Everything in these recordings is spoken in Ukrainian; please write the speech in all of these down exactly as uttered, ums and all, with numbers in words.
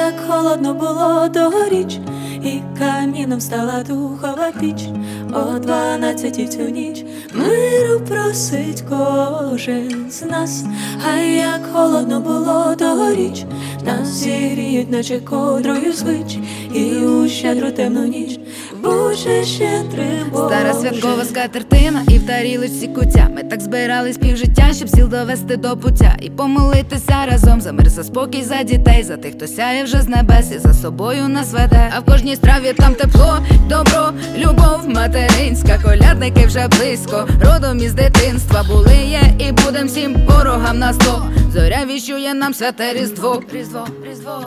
як холодно було тогоріч, і каміном стала духова піч. О дванадцятій в цю ніч миру просить кожен з нас. А як холодно було тогоріч, нас зігріють, наче ковдрою звич, і у щедру темну ніч Боже щедрим Боже. Стара святкова скатертина і в тарілочці куття. Ми так збирались півжиття, щоб сіл довести до пуття і помолитися разом за мир, за спокій, за дітей, за тих, хто сяє вже з небес і за собою нас веде. А в кожній страві там тепло, добро, любов материнська. Колядники вже близько, родом із дитинства. Були, є і будем всім ворогам на зло. Зоря віщує нам святе Різдво. Різдво, Різдво.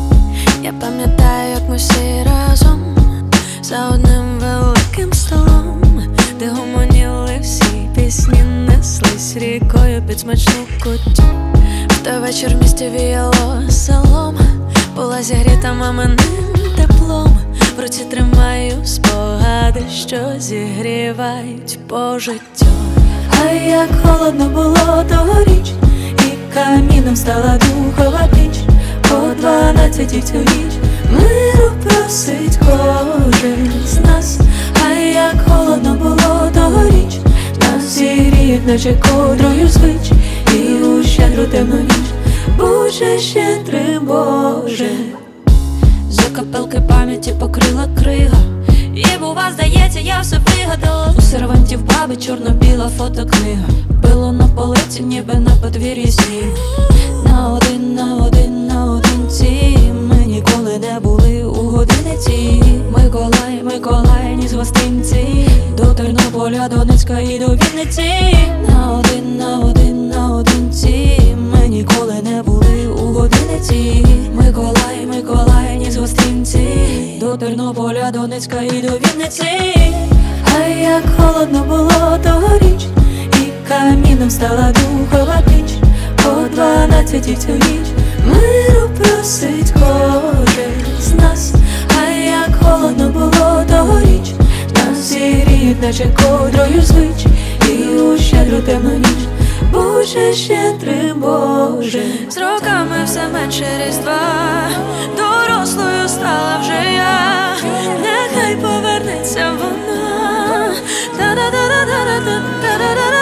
Я пам'ятаю, як ми всі разом за одним великим столом, де гомоніли всі пісні, неслись рікою під смачну куттю. В той вечір в місті віяло селом, була зігріта маминим теплом. В руці тримаю спогади, що зігрівають по життю. А як холодно було тогоріч, і каміном стала духова піч. О дванадцятій в цю ніч миру просить кожен з нас. А як холодно було тогоріч, нас зігріють, наче ковдрою звич, і у щедру темну ніч Боже щедрим Боже. Закапелки пам'яті покрила крига, і бува, здається, я все вигадала. У сервантів баби чорно-біла фотокнига, било на полиці, ніби на подвір'ї сніг. На один, на один, на одинці ми ніколи не були у годиниці. Миколай, Миколай, ніс гостинці до Тернополя, Донецька і до Вінниці. На один, на один, на одинці ми ніколи не були у годиниці. Миколай, Миколай, ніс гостинці до Тернополя, Донецька і до Вінниці. А як холодно було тогоріч, і каміном стала духова піч. О дванадцятій в цю ніч миру просить кожен з нас. А як холодно було тогоріч, нас зігріють, наче ковдрою звич, і у щедру темну ніч Боже щедрим Боже. З роками все менше Різдва, дорослою стала вже я. Нехай повернеться вона. Та-да-да-да-да-да-да-да-да.